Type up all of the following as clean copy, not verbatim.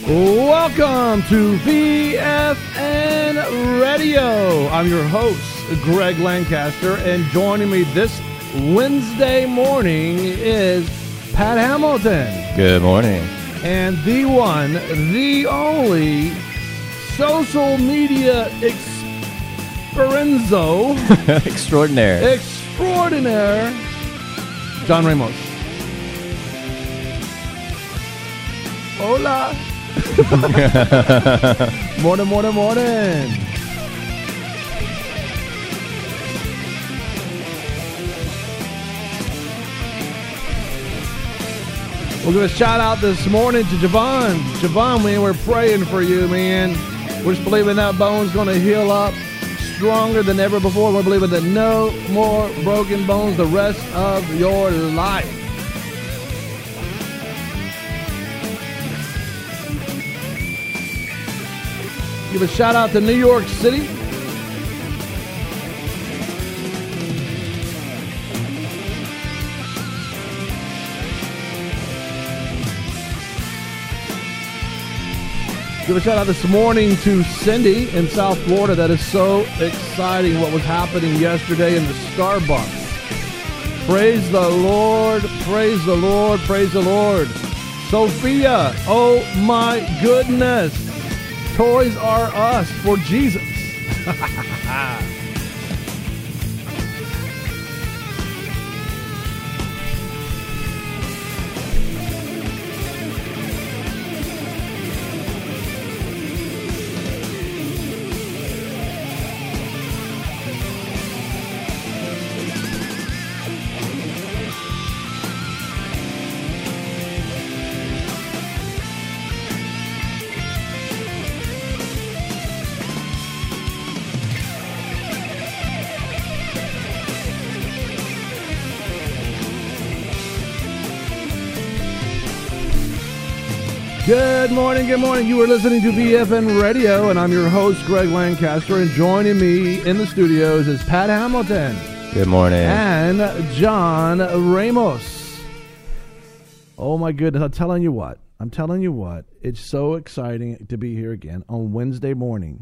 Welcome to VFN Radio. I'm your host, Greg Lancaster, and joining me this Wednesday morning is Pat Hamilton. Good morning. And the one, the only social media extraordinaire, John Ramos. Hola. Morning. We'll give a shout out this morning to Javon. Javon, man, we're praying for you, man. We're just believing that bone's going to heal up stronger than ever before. We're believing that no more broken bones the rest of your life. Give a shout out to New York City. Give a shout out this morning to Cindy in South Florida. That is so exciting what was happening yesterday in the Starbucks. Praise the Lord, praise the Lord, praise the Lord. Sophia, oh my goodness. Toys R Us for Jesus. Good morning. You are listening to VFN Radio, and I'm your host, Greg Lancaster, and joining me in the studios is Pat Hamilton. Good morning. And John Ramos. Oh, my goodness. I'm telling you what. It's so exciting to be here again on Wednesday morning.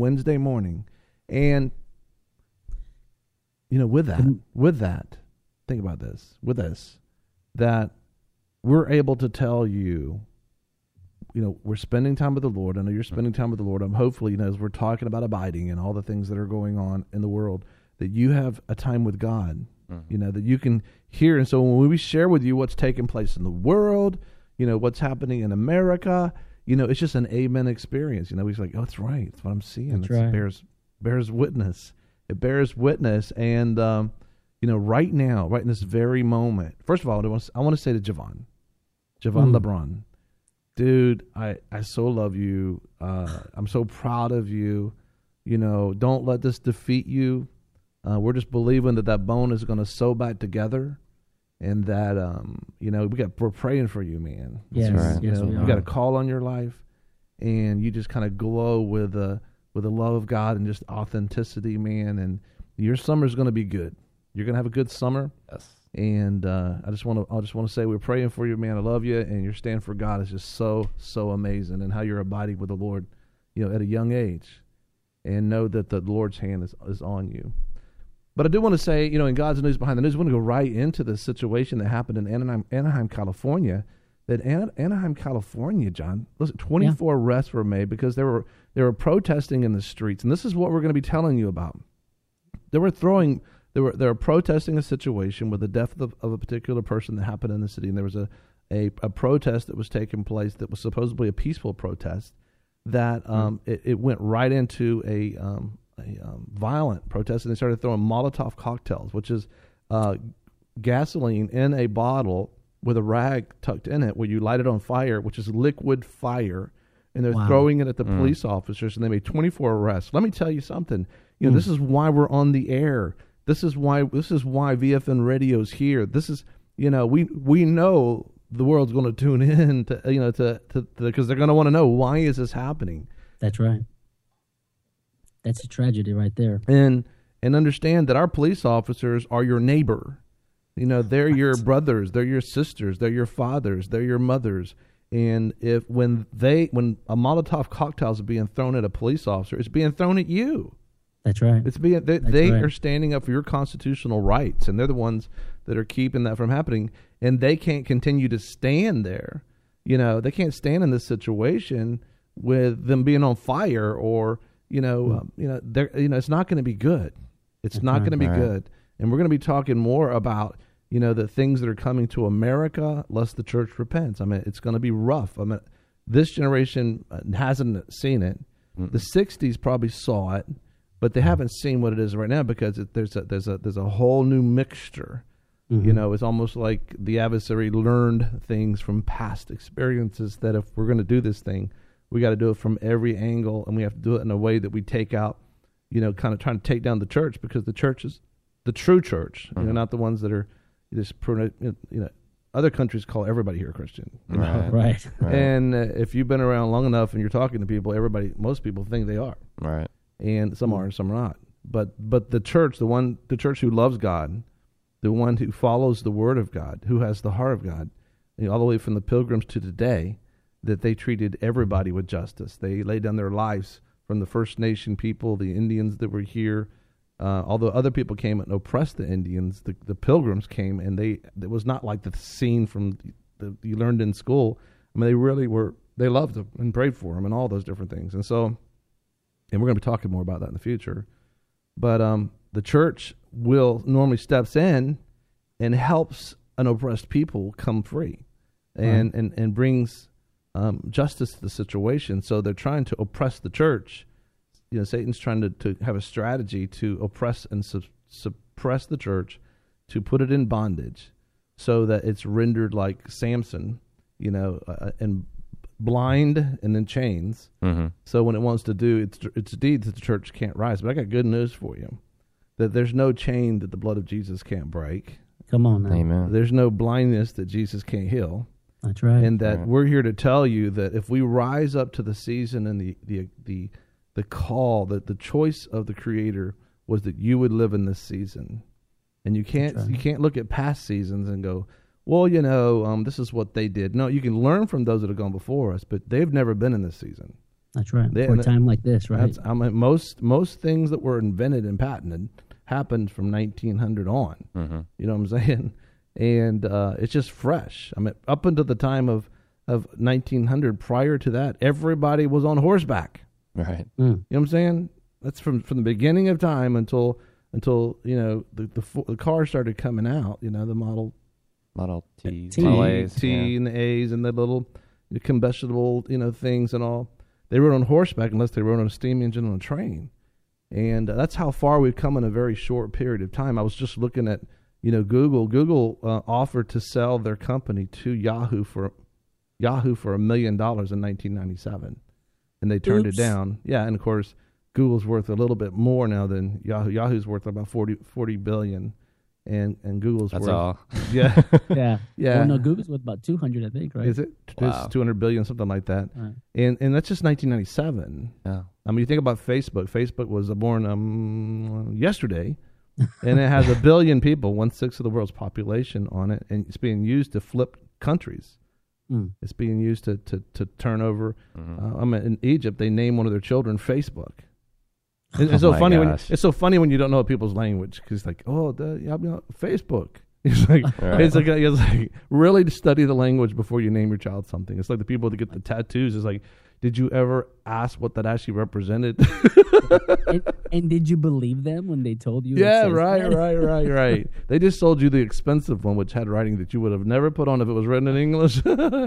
And, you know, with that, think about this. With this, that we're able to tell you, you know, we're spending time with the Lord. I know you're spending time with the Lord. I'm hopefully, you know, as we're talking about abiding and all the things that are going on in the world, that you have a time with God, you know, that you can hear. And so when we share with you what's taking place in the world, you know, what's happening in America, you know, it's just an amen experience. You know, he's like, oh, that's right. That's what I'm seeing. That's right. Bears witness. It bears witness. And, you know, right now, right in this very moment, first of all, I want to say to Javon LeBron, dude, I so love you. I'm so proud of you. You know, don't let this defeat you. We're just believing that bone is going to sew back together, and that you know, we're praying for you, man. Yes, right. You yes, know, we you are. got a call on your life, and you just kind of glow with the love of God and just authenticity, man. And your summer's going to be good. You're going to have a good summer. Yes. And I just want to say we're praying for you, man. I love you, and your stand for God is just so amazing, and how you're abiding with the Lord, you know, at a young age, and know that the Lord's hand is on you. But I do want to say, you know, in God's News Behind the News, I want to go right into the situation that happened in Anaheim, California. That Anaheim, California, John, listen, 24 arrests were made because they were protesting in the streets, and this is what we're going to be telling you about. They were protesting a situation with the death of a particular person that happened in the city, and there was a protest that was taking place that was supposedly a peaceful protest that it went right into a violent protest, and they started throwing Molotov cocktails, which is gasoline in a bottle with a rag tucked in it where you light it on fire, which is liquid fire, and they're throwing it at the police officers, and they made 24 arrests. Let me tell you something. You know, this is why we're on the air. This is why VFN Radio's here. This is, you know, we know the world's going to tune in to, you know, to because they're going to want to know, why is this happening? That's right. That's a tragedy right there. And understand that our police officers are your neighbor. You know, they're your brothers, they're your sisters, they're your fathers, they're your mothers. And when a Molotov cocktail is being thrown at a police officer, it's being thrown at you. That's right. They are standing up for your constitutional rights, and they're the ones that are keeping that from happening. And they can't continue to stand there. They can't stand in this situation with them being on fire, or it's not going to be good. It's not going to be good. And we're going to be talking more about the things that are coming to America, lest the church repents. I mean, it's going to be rough. I mean, this generation hasn't seen it. Mm-mm. The '60s probably saw it, but they haven't seen what it is right now, because there's a whole new mixture. Mm-hmm. It's almost like the adversary learned things from past experiences, that if we're going to do this thing, we got to do it from every angle, and we have to do it in a way that we take out, kind of trying to take down the church, because the church is the true church, mm-hmm. Not the ones that are just, other countries call everybody here Christian. Right. And if you've been around long enough and you're talking to people, most people think they are. Right. And some are and some are not. But the church, the church who loves God, the one who follows the word of God, who has the heart of God, all the way from the Pilgrims to today, that they treated everybody with justice. They laid down their lives, from the First Nation people, the Indians that were here. Although other people came and oppressed the Indians, the Pilgrims came, and it was not like the scene from you learned in school. I mean, they really were. They loved them and prayed for them and all those different things. And so, and we're going to be talking more about that in the future. But the church normally steps in and helps an oppressed people come free, and brings justice to the situation. So they're trying to oppress the church. Satan's trying to have a strategy to oppress and suppress the church, to put it in bondage, so that it's rendered like Samson, and blind and in chains. Mm-hmm. So when it wants to do its deeds, the church can't rise. But I got good news for you, that there's no chain that the blood of Jesus can't break. Come on now. Amen. There's no blindness that Jesus can't heal. That's right. And that we're here to tell you that if we rise up to the season and the call, that the choice of the Creator was that you would live in this season, and you can't look at past seasons and go, well, this is what they did. No, you can learn from those that have gone before us, but they've never been in this season. That's right. For a time like this, right? Most things that were invented and patented happened from 1900 on. Mm-hmm. You know what I'm saying? And it's just fresh. I mean, up until the time of 1900, prior to that, everybody was on horseback. Right. You know what I'm saying? That's from the beginning of time until the cars started coming out. The Model T, and the A's, and the little combustible things and all. They rode on horseback, unless they rode on a steam engine on a train. And that's how far we've come in a very short period of time. I was just looking at Google. Google offered to sell their company to Yahoo for $1 million in 1997. And they turned it down. Yeah, and of course, Google's worth a little bit more now than Yahoo. Yahoo's worth about 40 billion, and Google's That's worth. all. Yeah. yeah. Yeah. Well, no, Google's worth about 200, I think, right? Is it? Wow. It's 200 billion, something like that. Right. And that's just 1997. Yeah. I mean, you think about Facebook. Facebook was born yesterday, and it has 1 billion people, 1/6 of the world's population on it, and it's being used to flip countries. It's being used to turn over. Mm-hmm. In Egypt, they name one of their children Facebook. It's so funny when you don't know people's language, because like, Facebook. It's like it's like really to study the language before you name your child something. It's like the people that get the tattoos. It's like, did you ever ask what that actually represented? and did you believe them when they told you? Yeah, right. They just sold you the expensive one, which had writing that you would have never put on if it was written in English.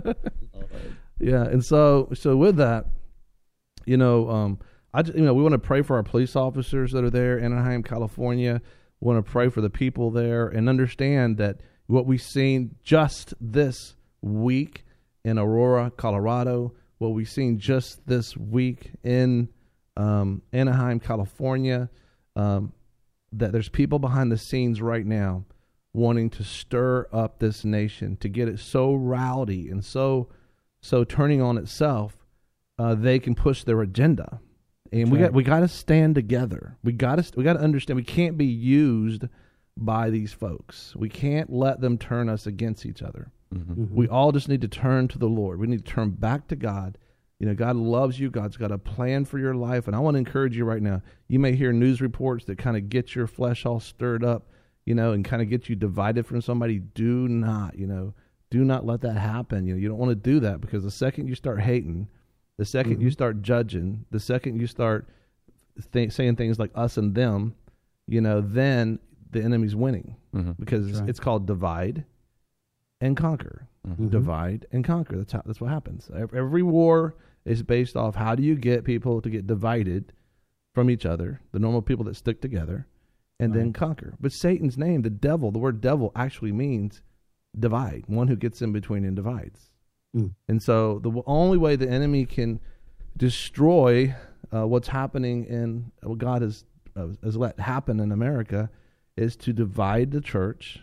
Yeah, and so with that, we want to pray for our police officers that are there in Anaheim, California. We want to pray for the people there, and understand that what we've seen just this week in Aurora, Colorado, what we've seen just this week in Anaheim, California, that there's people behind the scenes right now wanting to stir up this nation, to get it so rowdy and so turning on itself, they can push their agenda. And we got to stand together. We got to understand we can't be used by these folks. We can't let them turn us against each other. Mhm. We all just need to turn to the Lord. We need to turn back to God. God loves you. God's got a plan for your life. And I want to encourage you right now. You may hear news reports that kind of get your flesh all stirred up, and kind of get you divided from somebody. Do not let that happen. You don't want to do that, because the second you start hating, the second you start judging, the second you start saying things like us and them, then the enemy's winning, because it's called divide and conquer. Divide and conquer. That's what happens. Every war is based off how do you get people to get divided from each other, the normal people that stick together, and then conquer. But Satan's name, the devil, the word devil actually means divide, one who gets in between and divides. And so the only way the enemy can destroy what's happening in what God has let happen in America is to divide the church,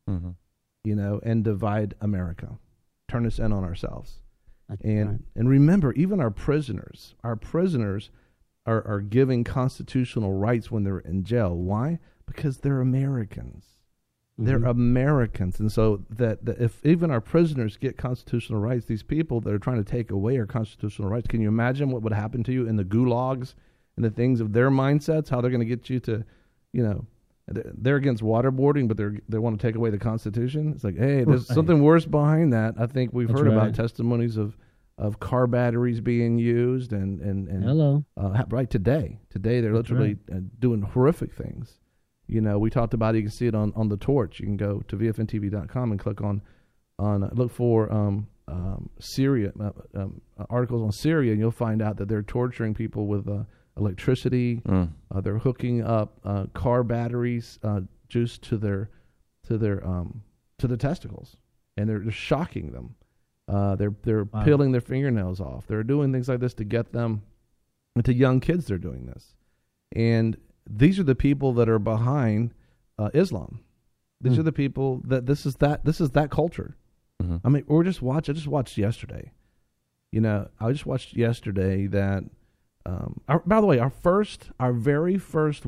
and divide America, turn us in on ourselves. And remember, even our prisoners are given constitutional rights when they're in jail. Why? Because they're Americans. They're Americans. And so that if even our prisoners get constitutional rights, these people that are trying to take away our constitutional rights, can you imagine what would happen to you in the gulags and the things of their mindsets, how they're going to get you to, they're against waterboarding, but they want to take away the Constitution. It's like, hey, there's something worse behind that. I think we've heard about testimonies of car batteries being used and hello. Right today they're literally doing horrific things. We talked about it. You can see it on the torch. You can go to vfntv.com and click on look for Syria articles on Syria, and you'll find out that they're torturing people with electricity. They're hooking up car batteries juice to their testicles, and they're just shocking them. They're peeling their fingernails off. They're doing things like this to get them. And to young kids, they're doing this, and these are the people that are behind Islam. These are the people that this is that culture. I mean, I just watched yesterday. I just watched yesterday that. By the way, our very first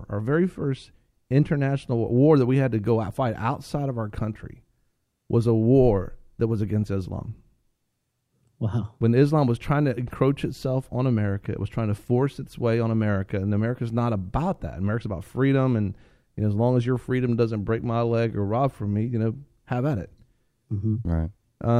international war that we had to go fight outside of our country was a war that was against Islam. Wow. When Islam was trying to encroach itself on America, it was trying to force its way on America, and America's not about that. America's about freedom, and as long as your freedom doesn't break my leg or rob from me, have at it. Right.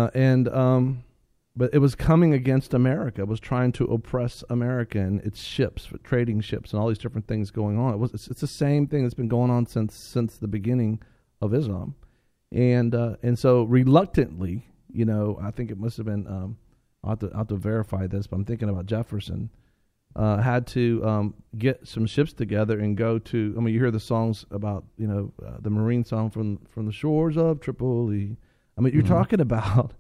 But it was coming against America. It was trying to oppress America and its ships, trading ships, and all these different things going on. It's the same thing that's been going on since the beginning of Islam, and so reluctantly, I think it must have been. I'll have to verify this, but I'm thinking about Jefferson had to get some ships together and go to. I mean, you hear the songs about the Marine song from the shores of Tripoli. I mean, you're talking about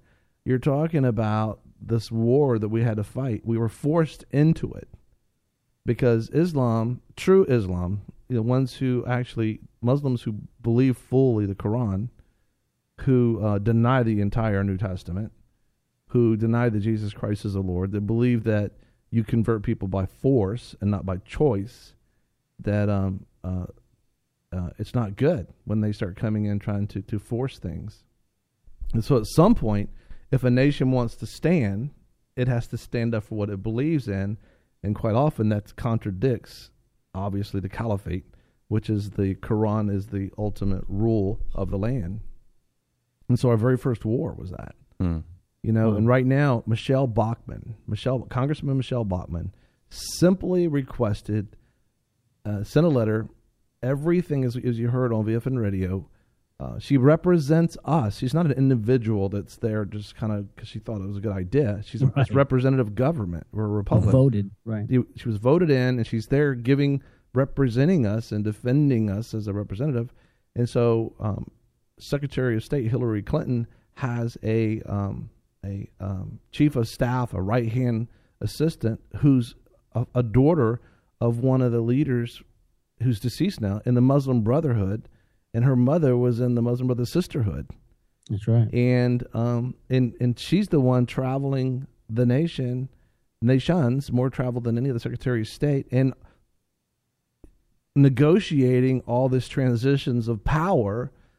this war that we had to fight. We were forced into it because Islam, true Islam, Muslims who believe fully the Quran, who deny the entire New Testament, who deny that Jesus Christ is the Lord, that believe that you convert people by force and not by choice, that it's not good when they start coming in trying to force things. And so at some point, if a nation wants to stand, it has to stand up for what it believes in, and quite often that contradicts, obviously, the caliphate, which is the Quran is the ultimate rule of the land. And so our very first war was that. And right now, Congressman Michelle Bachmann simply requested, sent a letter, everything as you heard on VFN Radio. She represents us. She's not an individual that's there just kind of because she thought it was a good idea. She's a representative government. We're a republic. Voted, right. She was voted in, and she's there representing us and defending us as a representative. And so Secretary of State Hillary Clinton has a chief of staff, a right-hand assistant, who's a daughter of one of the leaders who's deceased now in the Muslim Brotherhood, and her mother was in the Muslim Brotherhood Sisterhood. That's right. And she's the one traveling the nations, more travel than any other Secretary of State, and negotiating all these transitions of power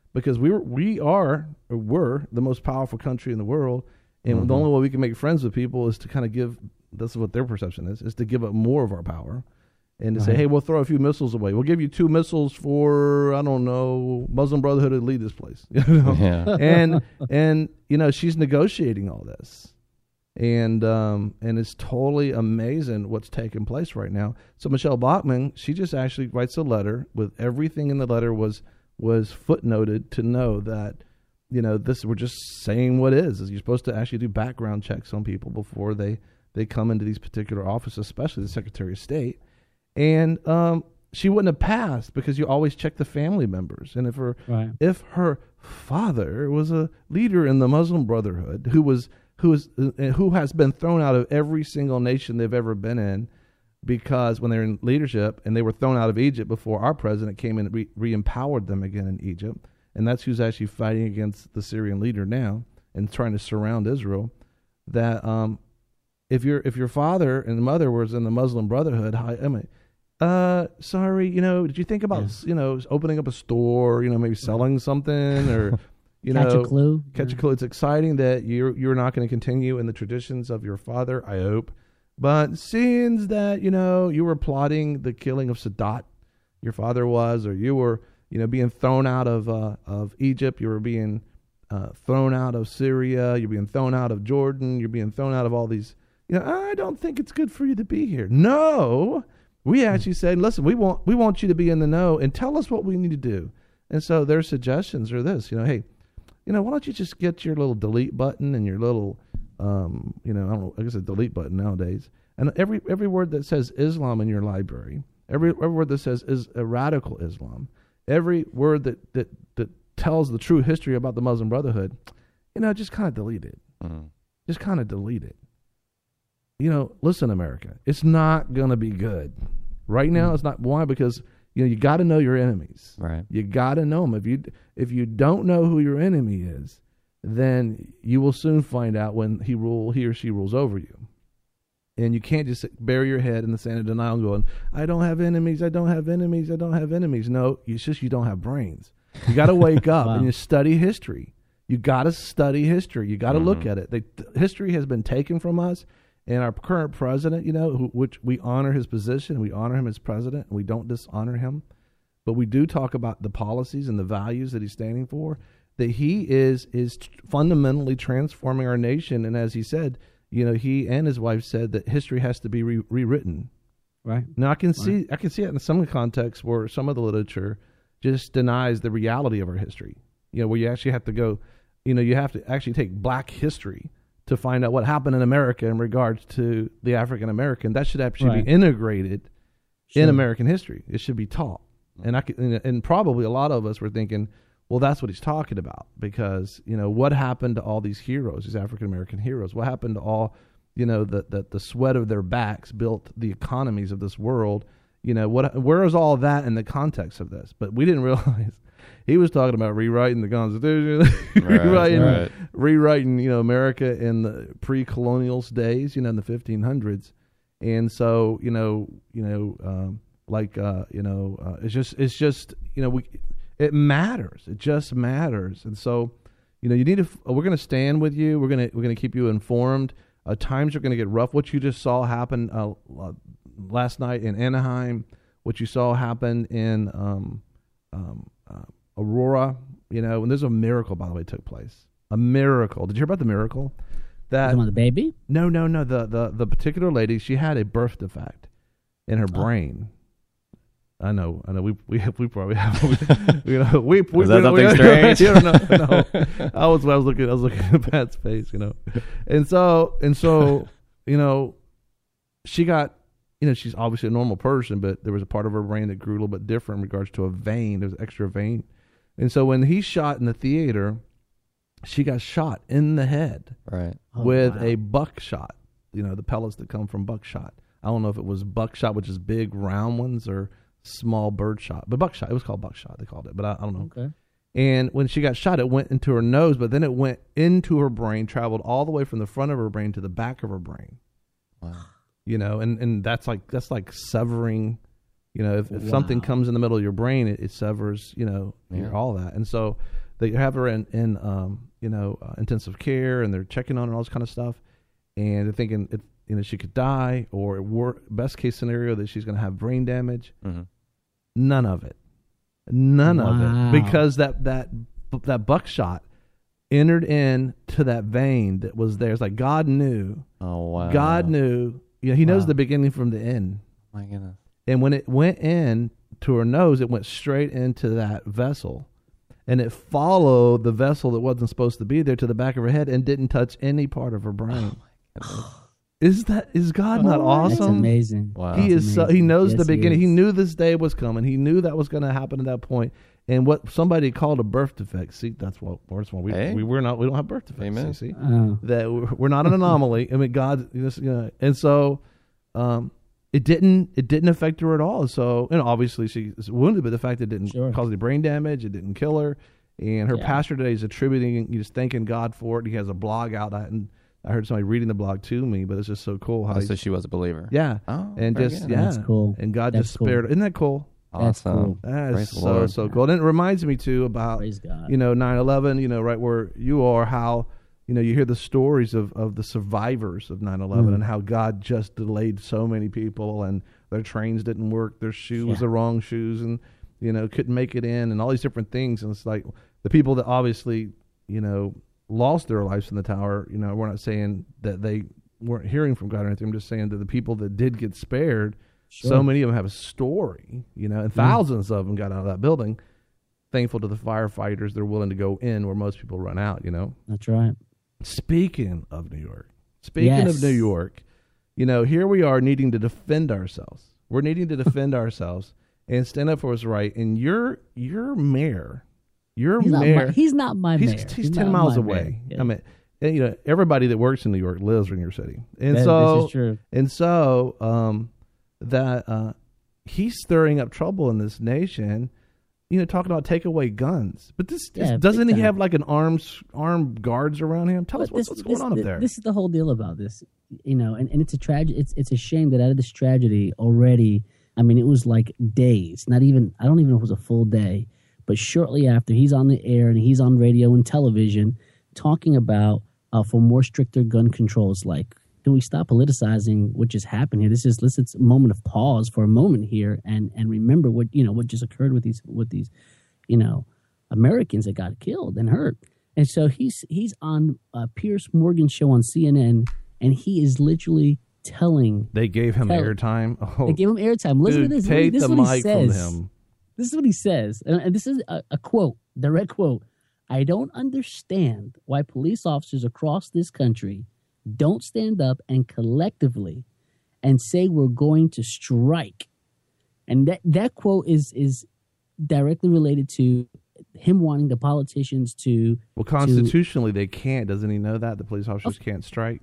because we're the most powerful country in the world, and the only way we can make friends with people is to kind of give. This is what their perception is to give up more of our power, and to say, hey, we'll throw a few missiles away. We'll give you 2 missiles for, I don't know, Muslim Brotherhood to lead this place. And she's negotiating all this. And it's totally amazing what's taking place right now. So Michelle Bachmann, she just actually writes a letter with everything in the letter was footnoted to know that, this, we're just saying what is you're supposed to actually do background checks on people before they come into these particular offices, especially the Secretary of State. And she wouldn't have passed because you always check the family members. And if her father was a leader in the Muslim Brotherhood who has been thrown out of every single nation they've ever been in, because when they're in leadership, and they were thrown out of Egypt before our president came in and re-empowered them again in Egypt, and that's who's actually fighting against the Syrian leader now and trying to surround Israel, that if your father and mother was in the Muslim Brotherhood, sorry, did you think about opening up a store, maybe selling something, or catch a clue? Catch a clue. It's exciting that you're not going to continue in the traditions of your father, I hope. But seeing that you were plotting the killing of Sadat, your father was, or you were being thrown out of Egypt, you were being thrown out of Syria, you're being thrown out of Jordan, you're being thrown out of all these. I don't think it's good for you to be here. No, we actually said, listen, we want you to be in the know and tell us what we need to do. And so their suggestions are this, hey, why don't you just get your little delete button and your little, I don't know, I guess a delete button nowadays, and every word that says Islam in your library, every word that says is a radical Islam, every word that tells the true history about the Muslim Brotherhood, just kind of delete it. Just kind of delete it. Listen, America, it's not going to be good. Right now, it's not. Why? Because, you got to know your enemies. Right. You got to know them. If you don't know who your enemy is, then you will soon find out when he or she rules over you. And you can't just bury your head in the sand of denial going, I don't have enemies, I don't have enemies, I don't have enemies. No, it's just you don't have brains. You got to wake up and you study history. You got to study history. You got to look at it. History has been taken from us. And our current president, which we honor his position, we honor him as president, and we don't dishonor him, but we do talk about the policies and the values that he's standing for, that he is fundamentally transforming our nation. And as he said, he and his wife said that history has to be rewritten. Right. Now I can see it in some contexts where some of the literature just denies the reality of our history. Where you actually have to go, you have to actually take Black history to find out what happened in America in regards to the African American. That should actually be integrated in American history. It should be taught. And probably a lot of us were thinking, well, that's what he's talking about, because what happened to all these heroes, these African American heroes? What happened to all the sweat of their backs built the economies of this world? Where is all of that in the context of this? But we didn't realize he was talking about rewriting the Constitution, rewriting America in the pre-colonial days, in the 1500s, and so it's just it matters. It just matters, and so you need to. We're going to stand with you. We're going to keep you informed. Times are going to get rough. What you just saw happen last night in Anaheim, what you saw happen in Aurora, and there's a miracle, by the way, took place. A miracle. Did you hear about the miracle? That the baby? No. The particular lady, she had a birth defect in her brain. I know. We probably have. Is that something strange? No. I was looking at Pat's face, and so she got. She's obviously a normal person, but there was a part of her brain that grew a little bit different in regards to a vein. There's an extra vein. And so when he shot in the theater, she got shot in the head with a buckshot, the pellets that come from buckshot. I don't know if it was buckshot, which is big round ones, or small bird shot. But buckshot, it was called buckshot, they called it. But I don't know. Okay. And when she got shot, it went into her nose, but then it went into her brain, traveled all the way from the front of her brain to the back of her brain. Wow. And that's like severing, if something comes in the middle of your brain, it severs, all that. And so They have her in intensive care, and they're checking on her and all this kind of stuff, and they're thinking she could die, or best case scenario that she's going to have brain damage. Mm-hmm. None of it, of it, because that buckshot entered into that vein that was there. It's like God knew. Oh wow! God knew. He knows the beginning from the end. My goodness! And when it went in to her nose, it went straight into that vessel. And it followed the vessel that wasn't supposed to be there to the back of her head and didn't touch any part of her brain. Oh Is God not awesome? That's amazing. Wow. He is amazing. he knows Yes, the beginning. he He is. knew this day was coming. He knew that was going to happen at that point. And what somebody called a birth defect. See, that's what worse one. We don't have birth defects. Amen. See, Oh. that we're not an anomaly. I mean, God, and so it didn't affect her at all. So, obviously she was wounded, but the fact that it didn't Sure. cause any brain damage, it didn't kill her. And her Yeah. pastor today is attributing, he's thanking God for it. He has a blog out, and I heard somebody reading the blog to me, but it's just so cool how So she was a believer. yeah, Oh, and very just good. yeah, That's cool. and God That's just spared. cool. Isn't that cool? That's Awesome. cool. That Praise is the Lord. so cool. And it reminds me too about Praise God. 9/11. Right where you are, how you hear the stories of the survivors of 9/11 and how God just delayed so many people, and their trains didn't work, their shoe was Yeah. the wrong shoes, and couldn't make it in, and all these different things. And it's like the people that obviously lost their lives in the tower. We're not saying that they weren't hearing from God or anything. I'm just saying that the people that did get spared, so Sure. many of them have a story, and thousands of them got out of that building. Thankful to the firefighters, they're willing to go in where most people run out. That's right. Speaking of New York, here we are needing to defend ourselves. We're needing to defend ourselves and stand up for what's right. And your mayor, He's not my mayor. he's 10 not miles my away. mayor. Yeah. I mean, and, everybody that works in New York lives in your city, and This is true. that he's stirring up trouble in this nation. Talking about take away guns, but this doesn't big he have time. like an armed guards around him? Tell us what's going on up there. This is the whole deal about this, and it's a tragedy. It's a shame that out of this tragedy already, I mean, it was like days, I don't even know if it was a full day, but shortly after, he's on the air and he's on radio and television talking about for more stricter gun controls. Like, can we stop politicizing what just happened here? Let's a moment of pause for a moment here and remember what just occurred with these Americans that got killed and hurt. And so he's on Piers Morgan's show on CNN, and he is literally telling. They gave him airtime. Oh, They gave him airtime. Listen dude, to this. take This is the what he mic from says. him. This is what he says, and this is a quote, direct quote. I don't understand why police officers across this country don't stand up and collectively and say we're going to strike. And that quote is directly related to him wanting the politicians to. Well, constitutionally, they can't. Doesn't he know that the police officers can't strike?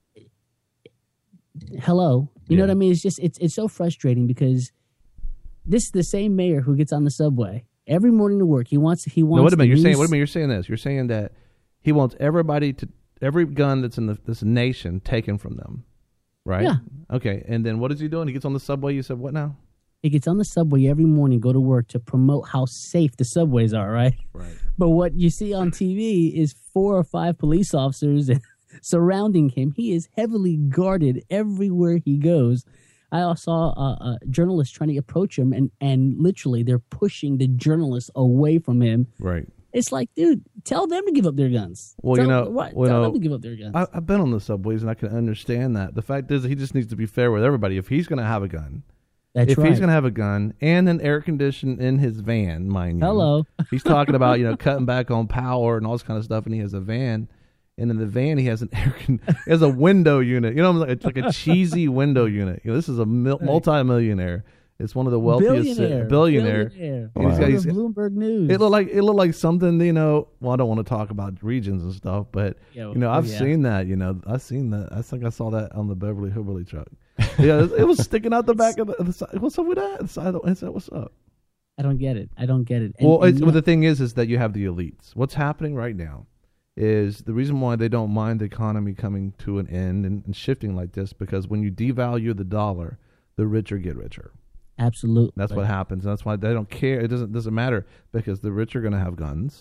Hello, you know Yeah. what I mean? It's just it's so frustrating because this is the same mayor who gets on the subway every morning to work. He wants. No, wait a minute. You're saying. news- Wait a minute. You're saying this. You're saying that he wants every gun that's in this nation taken from them, right? Yeah. Okay. And then what is he doing? He gets on the subway. You said what now? He gets on the subway every morning, go to work to promote how safe the subways are, right? Right. But what you see on TV is 4 or 5 police officers surrounding him. He is heavily guarded everywhere he goes. I saw a journalist trying to approach him, and literally they're pushing the journalist away from him. Right. It's like, dude, tell them to give up their guns. Well, tell, well, tell them to give up their guns. I've been on the subways and I can understand that. The fact is, he just needs to be fair with everybody. If he's going to have a gun, That's right. he's going to have a gun and an air condition in his van, mind you. Hello. He's talking about cutting back on power and all this kind of stuff, and he has a van. And in the van, he has he has a window unit. It's like a cheesy window unit. This is a multi-millionaire. It's one of the wealthiest billionaire. Billionaire. And he's got- Bloomberg News. It looked like something. Well, I don't want to talk about regions and stuff, but I've seen that. I've seen that. I think I saw that on the Beverly Hillbilly truck. Yeah, it was sticking out the back of the side. What's up with that? The side of the, what's up? I don't get it. And, Well, and the thing is that you have the elites. What's happening right now is the reason why they don't mind the economy coming to an end and shifting like this, because when you devalue the dollar, the richer get richer. absolutely. That's what happens. And that's why they don't care. It doesn't matter, because the rich are going to have guns.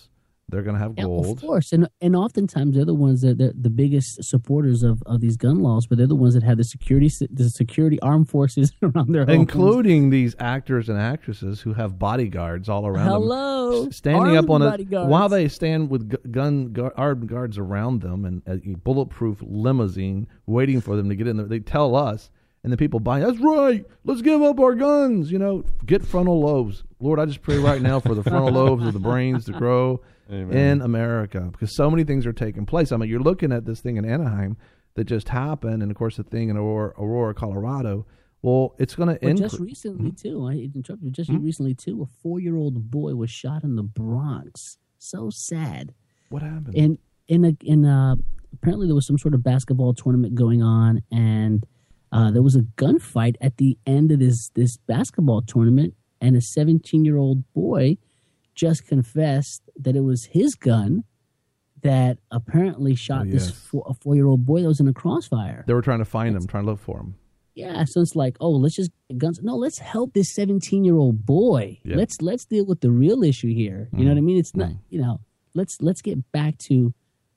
They're going to have Yeah, gold. of course, and oftentimes they're the ones that they're the biggest supporters of these gun laws, but they're the ones that have the security armed forces around their homes. Including these actors and actresses who have bodyguards all around them. Standing armed up on bodyguards. while they stand with armed guards around them and a bulletproof limousine waiting for them to get in there. They tell us, and the people buy, that's right, let's give up our guns, get frontal lobes. Lord, I just pray right now for the frontal lobes of the brains to grow in America, because so many things are taking place. I mean, you're looking at this thing in Anaheim that just happened, and of course the thing in Aurora, Colorado. Well, it's going to just recently too. I interrupted you. Just recently too, a 4-year-old boy was shot in the Bronx. So sad. What happened? In apparently there was some sort of basketball tournament going on, and there was a gunfight at the end of this basketball tournament, and a 17-year-old boy just confessed that it was his gun that apparently shot a 4-year-old boy that was in a crossfire. They were trying to find him, trying to look for him. Yeah, so it's like, let's just get guns. No, let's help this 17-year-old boy. Yeah. Let's deal with the real issue here. You know what I mean? It's not, let's get back to,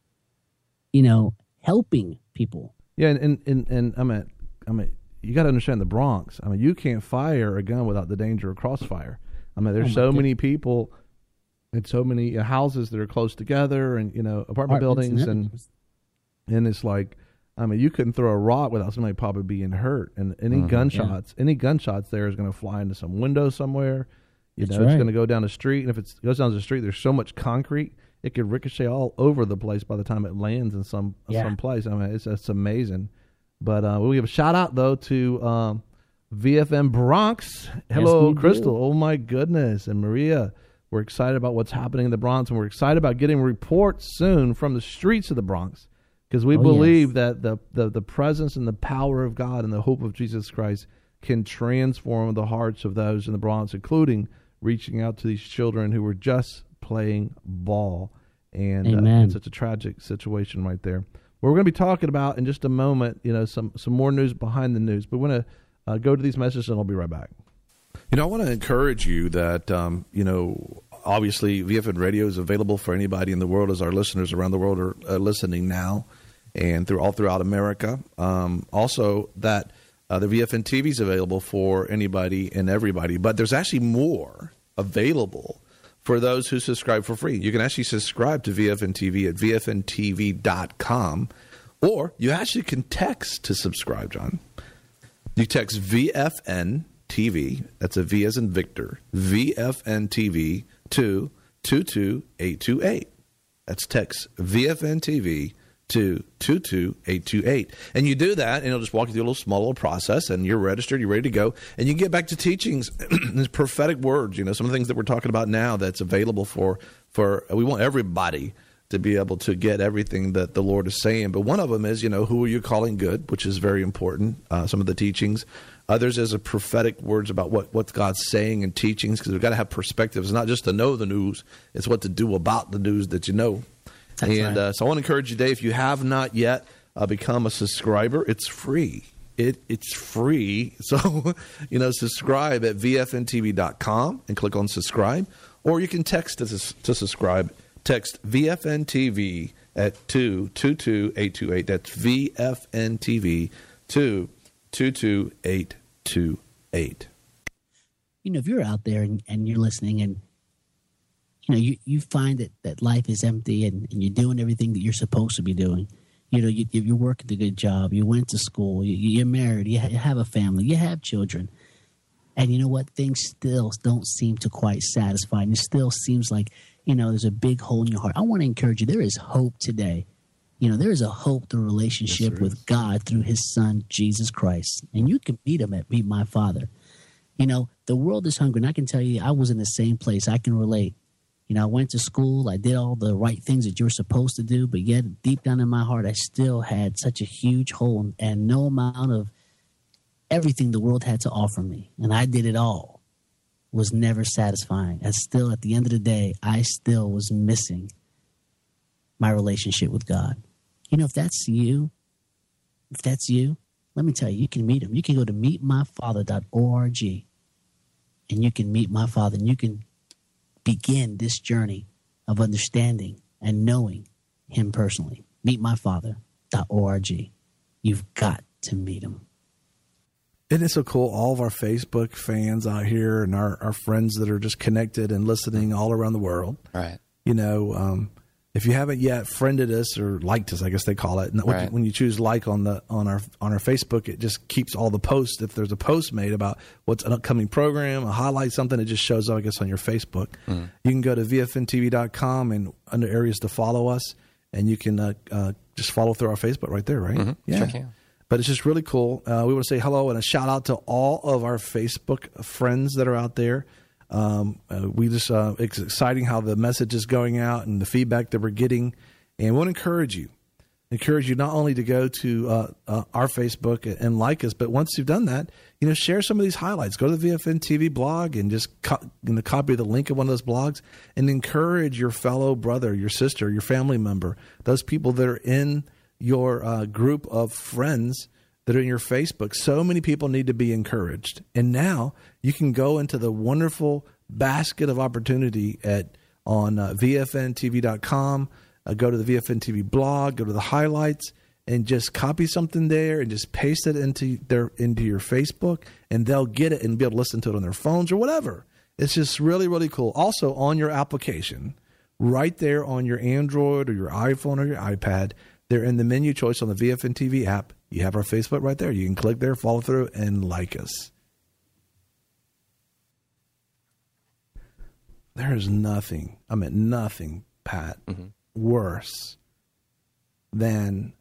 helping people. Yeah, and I mean, you got to understand the Bronx. I mean, you can't fire a gun without the danger of crossfire. I mean, there's so many people and so many houses that are close together, and apartment buildings, and it's like, I mean, you couldn't throw a rock without somebody probably being hurt, and any gunshots there is going to fly into some window somewhere. It's going to go down the street, and if it goes down the street, there's so much concrete it could ricochet all over the place by the time it lands in some place. I mean, it's amazing. But we'll give a shout out though to VFM Bronx. Hello, yes, Crystal. Oh my goodness, and Maria. We're excited about what's happening in the Bronx, and we're excited about getting reports soon from the streets of the Bronx, because we believe that the presence and the power of God and the hope of Jesus Christ can transform the hearts of those in the Bronx, including reaching out to these children who were just playing ball. And it's such a tragic situation right there. We're going to be talking about in just a moment, some more news behind the news. But we're going to go to these messages, and I'll be right back. I want to encourage you that, obviously VFN Radio is available for anybody in the world, as our listeners around the world are listening now and throughout America. Also that the VFN TV is available for anybody and everybody, but there's actually more available for those who subscribe for free. You can actually subscribe to VFN TV at VFNTV.com, or you actually can text to subscribe, John. You text VFN TV, that's a V as in Victor, VFN TV to 22828. That's text VFN TV to 22828. And you do that, and it'll just walk you through a little process, and you're registered, you're ready to go, and you get back to teachings, prophetic words, some of the things that we're talking about now that's available for we want everybody to be able to get everything that the Lord is saying. But one of them is, who are you calling good, which is very important, some of the teachings. Others is a prophetic words about what God's saying and teachings, because we've got to have perspective. It's not just to know the news, it's what to do about the news that you know. That's right. So I want to encourage you today, if you have not yet become a subscriber, it's free. It's free. So, subscribe at VFNTV.com and click on subscribe. Or you can text to subscribe. Text VFNTV at 222-828. That's VFNTV to 22828. If you're out there and you're listening, and you find that life is empty, and you're doing everything that you're supposed to be doing. You're working a good job. You went to school. You're married. You have a family. You have children. And you know what? Things still don't seem to quite satisfy. And it still seems like, there's a big hole in your heart. I want to encourage you. There is hope today. There is a hope through a relationship with God through his son, Jesus Christ. And you can meet him at Meet My Father. The world is hungry. And I can tell you, I was in the same place. I can relate. I went to school. I did all the right things that you're supposed to do. But yet, deep down in my heart, I still had such a huge hole, and no amount of everything the world had to offer me. And I did it all. Was never satisfying. And still, at the end of the day, I still was missing my relationship with God. If that's you, let me tell you, you can meet him. You can go to meetmyfather.org, and you can meet my Father, and you can begin this journey of understanding and knowing him personally. Meetmyfather.org. You've got to meet him. Isn't it so cool? All of our Facebook fans out here and our friends that are just connected and listening all around the world. Right. You know, if you haven't yet friended us or liked us, I guess they call it. Right. When you choose like on our Facebook, it just keeps all the posts. If there's a post made about what's an upcoming program, a highlight, something, it just shows up, I guess, on your Facebook. Mm. You can go to VFNTV.com and under areas to follow us, and you can just follow through our Facebook right there, right? Mm-hmm. Yeah. Sure can. But it's just really cool. We want to say hello and a shout out to all of our Facebook friends that are out there. It's exciting how the message is going out and the feedback that we're getting. And we want to encourage you not only to go to our Facebook and like us, but once you've done that, share some of these highlights. Go to the VFN TV blog and just copy the link of one of those blogs and encourage your fellow brother, your sister, your family member, those people that are in your group of friends that are in your Facebook. So many people need to be encouraged. And now you can go into the wonderful basket of opportunity on VFNTV.com, go to the VFN TV blog, go to the highlights, and just copy something there and just paste it into your Facebook, and they'll get it and be able to listen to it on their phones or whatever. It's just really, really cool. Also, on your application, right there on your Android or your iPhone or your iPad, they're in the menu choice on the VFN TV app. You have our Facebook right there. You can click there, follow through, and like us. There is nothing, Pat, worse than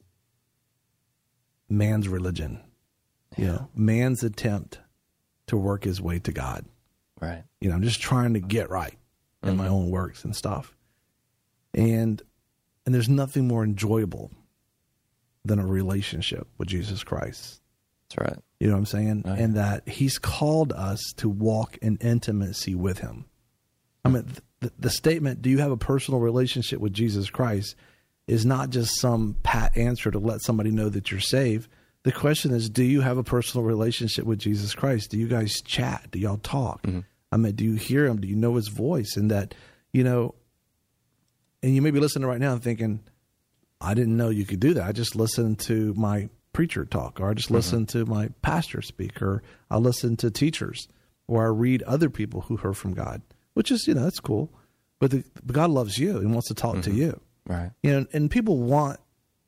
man's religion. Yeah. Man's attempt to work his way to God. Right. I'm just trying to get right in my own works and stuff. And there's nothing more enjoyable than a relationship with Jesus Christ. That's right. You know what I'm saying? Oh, yeah. And that he's called us to walk in intimacy with him. I mean, the statement, do you have a personal relationship with Jesus Christ, is not just some pat answer to let somebody know that you're saved. The question is, do you have a personal relationship with Jesus Christ? Do you guys chat? Do y'all talk? Mm-hmm. I mean, do you hear him? Do you know his voice? And that, and you may be listening right now and thinking, I didn't know you could do that. I just listened to my preacher talk, or I just listened to my pastor speak, or I listen to teachers, or I read other people who heard from God, which is, that's cool. But God loves you and wants to talk to you. Right. And people want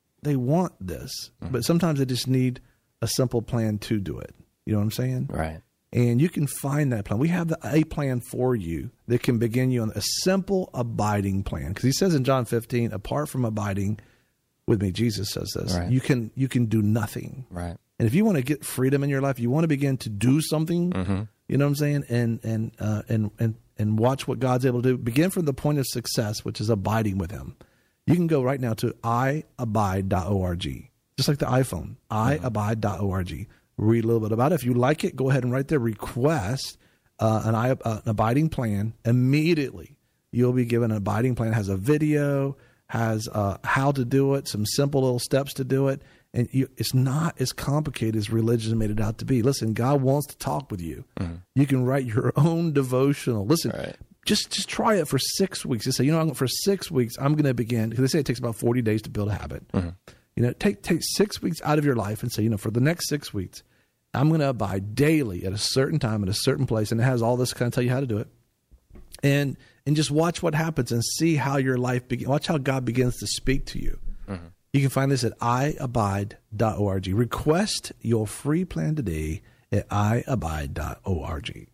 this, but sometimes they just need a simple plan to do it. You know what I'm saying? Right. And you can find that plan. We have a plan for you that can begin you on a simple abiding plan. Because he says in John 15, apart from abiding with me, Jesus says this, right. you can do nothing. Right. And if you want to get freedom in your life, you want to begin to do something, you know what I'm saying? And watch what God's able to do. Begin from the point of success, which is abiding with him. You can go right now to iabide.org, just like the iPhone, iabide.org. Read a little bit about it. If you like it, go ahead and right there request an abiding plan. Immediately, you'll be given an abiding plan. It has a video, has how to do it, some simple little steps to do it. And it's not as complicated as religion made it out to be. Listen, God wants to talk with you. You can write your own devotional. Listen, just try it for 6 weeks. Just say, for 6 weeks, I'm going to begin. Because they say it takes about 40 days to build a habit. Take 6 weeks out of your life and say, for the next 6 weeks, I'm going to abide daily at a certain time at a certain place. And it has all this kind of tell you how to do it. And just watch what happens and see how your life begins. Watch how God begins to speak to you. You can find this at iabide.org. Request your free plan today at iabide.org.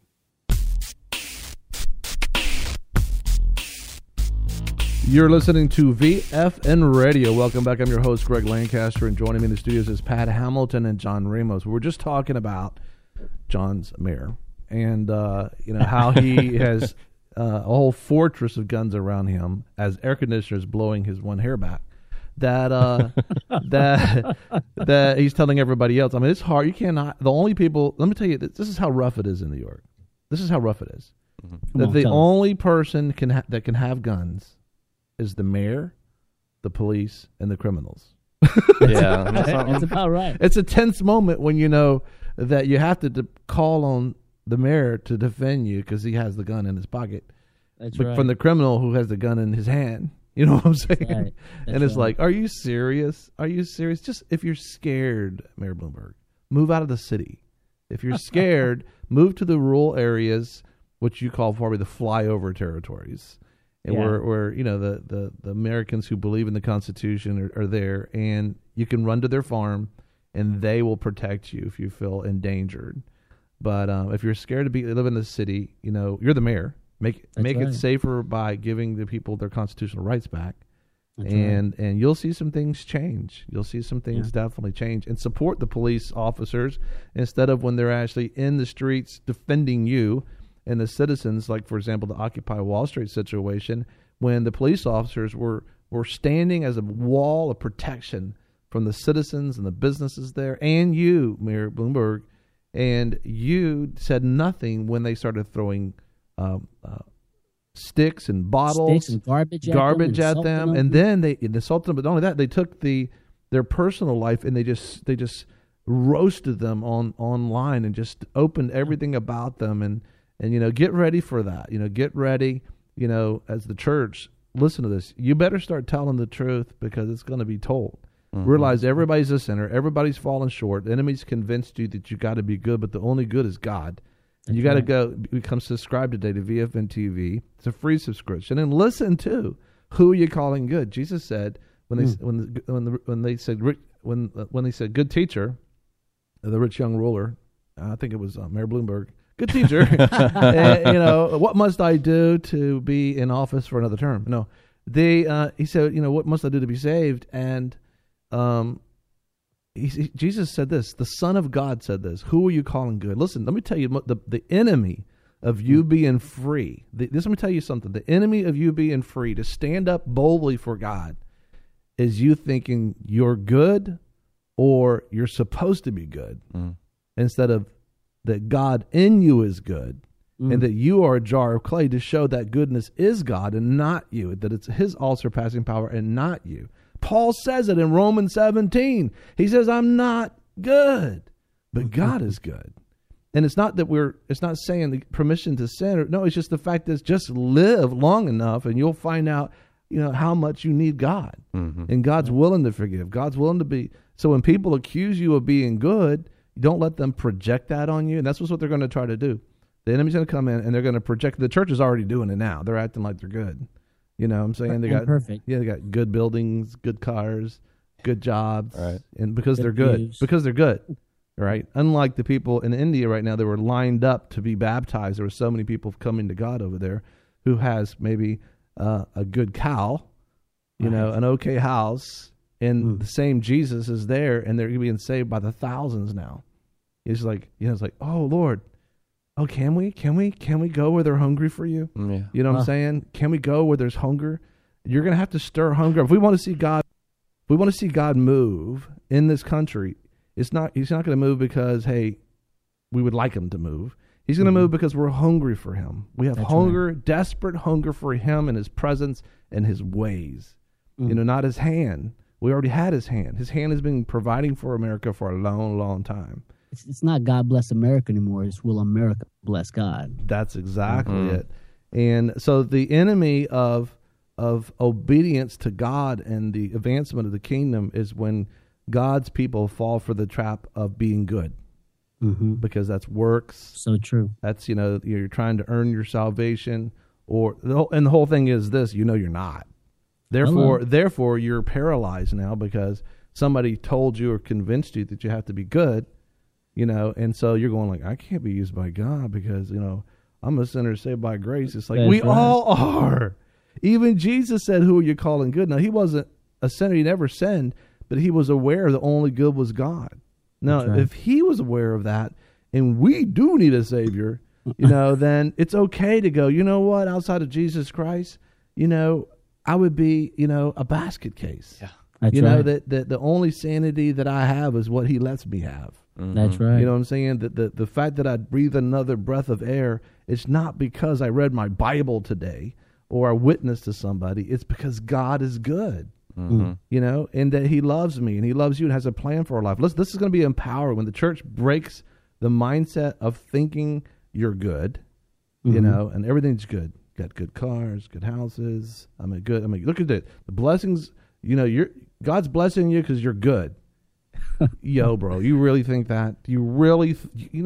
You're listening to VFN Radio. Welcome back. I'm your host, Greg Lancaster, and joining me in the studios is Pat Hamilton and John Ramos. We were just talking about John's mayor and how he has a whole fortress of guns around him as air conditioners blowing his one hair back. That he's telling everybody else. I mean, it's hard. You cannot. The only people. Let me tell you, this is how rough it is in New York. This is how rough it is. That the only person that can have guns is the mayor, the police, and the criminals. Yeah, that's about right. It's a tense moment when you know that you have to call on the mayor to defend you because he has the gun in his pocket. That's but right. from the criminal who has the gun in his hand. You know what I'm saying? Right. And it's like, are you serious? Are you serious? Just if you're scared, Mayor Bloomberg, move out of the city. If you're scared, move to the rural areas, which you call probably the flyover territories, and where the Americans who believe in the Constitution are there, and you can run to their farm, and they will protect you if you feel endangered. But if you're scared to live in the city, you're the mayor. Make it safer by giving the people their constitutional rights back. And you'll see some things change. You'll see some things definitely change. And support the police officers instead of when they're actually in the streets defending you and the citizens, like, for example, the Occupy Wall Street situation, when the police officers were standing as a wall of protection from the citizens and the businesses there, and you, Mayor Bloomberg, and you said nothing when they started throwing sticks and bottles, and garbage at them, and then they insulted them. But not only that, they took their personal life and they just roasted them online and just opened everything about them. And get ready for that. Get ready. As the church, listen to this. You better start telling the truth because it's going to be told. Mm-hmm. Realize everybody's a sinner. Everybody's fallen short. The enemy's convinced you that you got to be good, but the only good is God. You got to go become subscribed today to VFN TV. It's a free subscription, and listen to who are you calling good. Jesus said when they said good teacher, the rich young ruler, I think it was Mayor Bloomberg, good teacher. What must I do to be in office for another term? No, he said, what must I do to be saved? And Jesus said this, the Son of God said this, who are you calling good? Listen, let me tell you, the enemy of you being free, let me tell you something, the enemy of you being free to stand up boldly for God is you thinking you're good or you're supposed to be good instead of that God in you is good and that you are a jar of clay to show that goodness is God and not you, that it's his all-surpassing power and not you. Paul says it in Romans 17. He says, I'm not good, but God is good. And it's not that it's not saying the permission to sin. No, it's just the fact that just live long enough and you'll find out, how much you need God. Mm-hmm. And God's willing to forgive. God's willing to be. So when people accuse you of being good, don't let them project that on you. And that's what they're going to try to do. The enemy's going to come in and they're going to project. The church is already doing it now. They're acting like they're good. You know what I'm saying? They got perfect. Yeah, they got good buildings, good cars, good jobs. Right. And because they're good. Because they're good. Right? Unlike the people in India right now that were lined up to be baptized. There were so many people coming to God over there who has maybe a good cow, an okay house, and the same Jesus is there, and they're being saved by the thousands now. It's like, it's like, oh, Lord, oh, can we go where they're hungry for you? Yeah. You know what I'm saying? Can we go where there's hunger? You're going to have to stir hunger. If we want to see God move in this country, he's not going to move because, hey, we would like him to move. He's going to move because we're hungry for him. We have desperate hunger for him and his presence and his ways. Not his hand. We already had his hand. His hand has been providing for America for a long, long time. It's not God bless America anymore. It's will America bless God. That's exactly it. And so the enemy of obedience to God and the advancement of the kingdom is when God's people fall for the trap of being good. Mm-hmm. Because that's works. So true. That's, you're trying to earn your salvation, and the whole thing is this, you're not. Therefore, you're paralyzed now because somebody told you or convinced you that you have to be good, and so you're going like, I can't be used by God because, I'm a sinner saved by grace. It's like, all are. Even Jesus said, who are you calling good? Now, he wasn't a sinner. He never sinned, but he was aware the only good was God. Now, if he was aware of that, and we do need a Savior, then it's okay to go, you know what, outside of Jesus Christ, I would be, a basket case. Yeah. That the only sanity that I have is what he lets me have. Mm-hmm. That's right. You know what I'm saying? The fact that I breathe another breath of air, it's not because I read my Bible today or I witnessed to somebody. It's because God is good. Mm-hmm. And that he loves me and he loves you and has a plan for our life. This is going to be empowering when the church breaks the mindset of thinking you're good, and everything's good. got good cars, good houses. Look at it. The blessings, you know, God's blessing you because you're good. Yo, bro, you really think that? You really,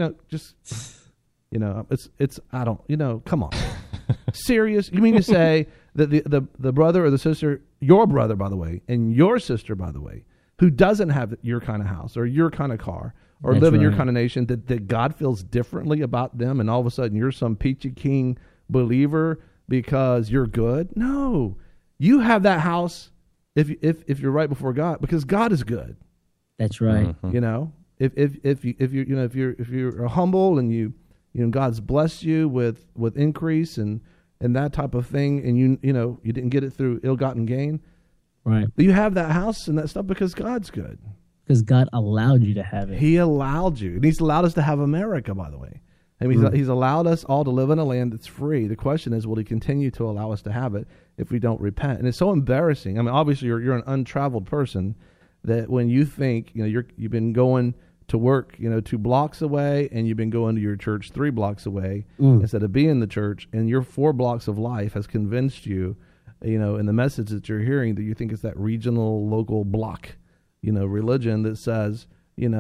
I don't, come on. Serious? You mean to say that the brother or the sister, your brother, by the way, and your sister, by the way, who doesn't have your kind of house or your kind of car or That's live in your right. kind of nation, that God feels differently about them, and all of a sudden you're some peachy king believer because you're good? No. You have that house if you're right before God, because God is good. That's right. Mhm. You know, if you're humble and you God's blessed you with increase and that type of thing, and you didn't get it through ill-gotten gain, Right. you have that house and that stuff because God's good. Because God allowed you to have it. He allowed you, and He's allowed us to have America, by the way. I mean, He's allowed us all to live in a land that's free. The question is, will He continue to allow us to have it if we don't repent? And it's so embarrassing. I mean, obviously, you're an untraveled person, that when you think, you've been going to work, 2 blocks away, and you've been going to your church 3 blocks away instead of being in the church, and your 4 blocks of life has convinced you, in the message that you're hearing, that you think it's that regional, local block, religion that says,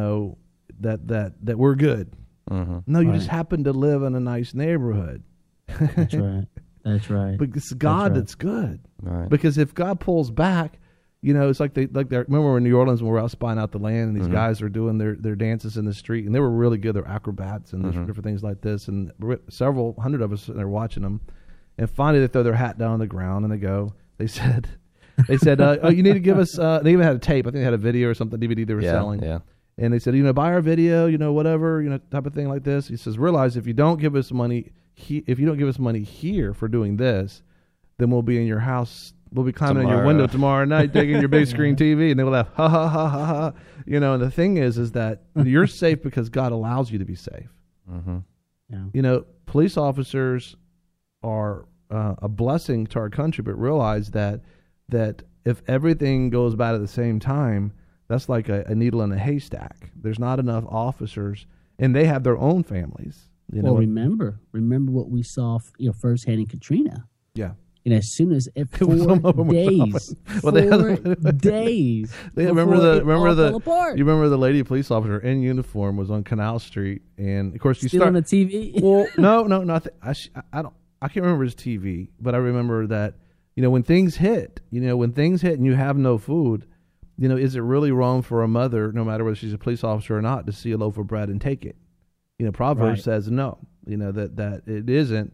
that we're good. Mhm. No, you Right. just happen to live in a nice neighborhood. That's right. That's right. But it's God right. that's good. Right. Because if God pulls back, it's like they remember we're in New Orleans when we were out spying out the land, and these guys are doing their dances in the street, and they were really good. They're acrobats and there's different things like this, and several hundred of us sitting there watching them. And finally, they throw their hat down on the ground and they said, oh, you need to give us. They even had a tape. I think they had a video or something, DVD they were selling. Yeah. And they said, buy our video, whatever, type of thing like this. He says, realize if you don't give us money, if you don't give us money here for doing this, then we'll be in your house. We'll be climbing in your window tomorrow night, taking your big screen TV, and they will laugh, ha ha ha ha ha. And the thing is that you're safe because God allows you to be safe. Mm-hmm. Yeah. Police officers are a blessing to our country, but realize that if everything goes bad at the same time, that's like a needle in a haystack. There's not enough officers, and they have their own families. Well, remember what we saw, firsthand in Katrina. Yeah. As soon as Some of 4 them were days, well, 4 days. They before remember it all fell apart. you remember the lady police officer in uniform was on Canal Street, and of course you Still start on the TV. Well, no, nothing. I can't remember his TV, but I remember that when things hit, and you have no food, is it really wrong for a mother, no matter whether she's a police officer or not, to see a loaf of bread and take it? Proverbs Right. says no. That it isn't.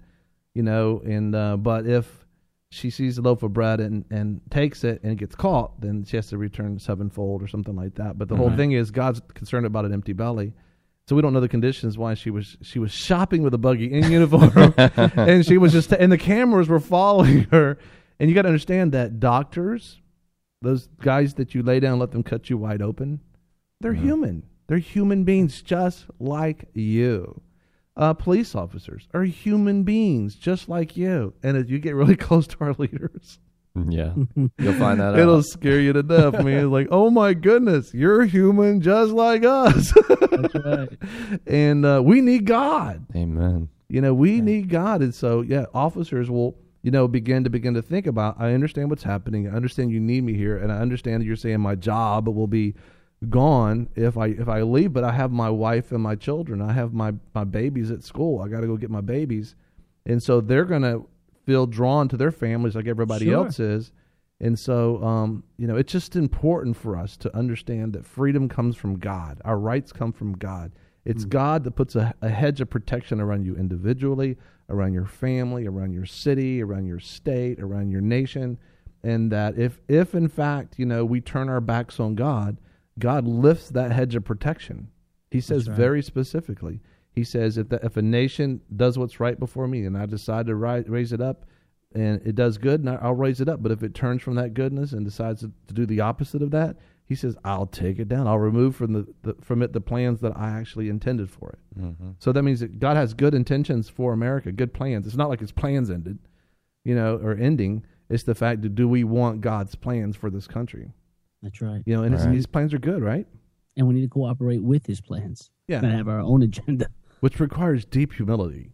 But if she sees a loaf of bread and takes it and gets caught, then she has to return 7-fold or something like that. But the whole thing is God's concerned about an empty belly. So we don't know the conditions why she was shopping with a buggy in uniform, and she was and the cameras were following her. And you got to understand that doctors, those guys that you lay down and let them cut you wide open, they're human. They're human beings just like you. Police officers are human beings just like you. And if you get really close to our leaders, Yeah. You'll find that it'll out. scare you to death. I mean, it's like, oh my goodness, you're human just like us. That's right. And we need God. Amen. We need God. And so, officers will, begin to think about, I understand what's happening. I understand you need me here. And I understand that you're saying my job will be gone if I leave, but I have my wife and my children. I have my babies at school. I got to go get my babies. And so they're going to feel drawn to their families like everybody Sure. else is. And so, it's just important for us to understand that freedom comes from God. Our rights come from God. It's God that puts a hedge of protection around you individually, around your family, around your city, around your state, around your nation. And that if in fact, we turn our backs on God, God lifts that hedge of protection. He says very specifically, he says, if a nation does what's right before me and I decide to raise it up and it does good, I'll raise it up. But if it turns from that goodness and decides to do the opposite of that, he says, I'll take it down. I'll remove from it the plans that I actually intended for it. Mm-hmm. So that means that God has good intentions for America, good plans. It's not like his plans ended, or ending. It's the fact that do we want God's plans for this country? That's right. And Right. his plans are good, right? And we need to cooperate with his plans. Yeah. Not have our own agenda. Which requires deep humility.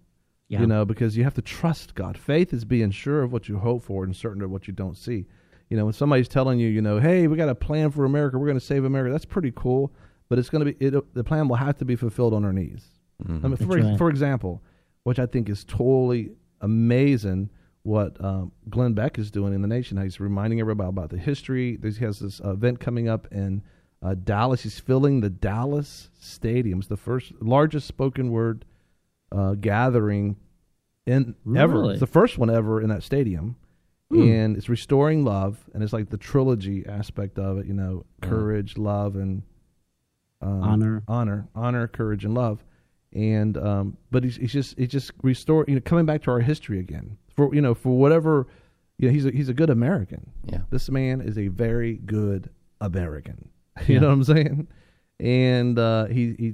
Yeah. You know, because you have to trust God. Faith is being sure of what you hope for and certain of what you don't see. You know, when somebody's telling you, you know, hey, we got a plan for America, we're going to save America, that's pretty cool, but it's going to be, the plan will have to be fulfilled on our knees. Mm-hmm. I mean, for example, which I think is totally amazing, what Glenn Beck is doing in the nation. He's reminding everybody about the history. He has this event coming up in Dallas. He's filling the Dallas Stadium. It's the largest spoken word gathering ever. Really? It's the first one ever in that stadium. And it's restoring love, and it's like the trilogy aspect of it, you know, courage, love, and honor, courage, and love. And but he's just restore, you know, coming back to our history again for whatever, you know, he's a good American. Yeah, this man is a very good American. You know what I'm saying? And he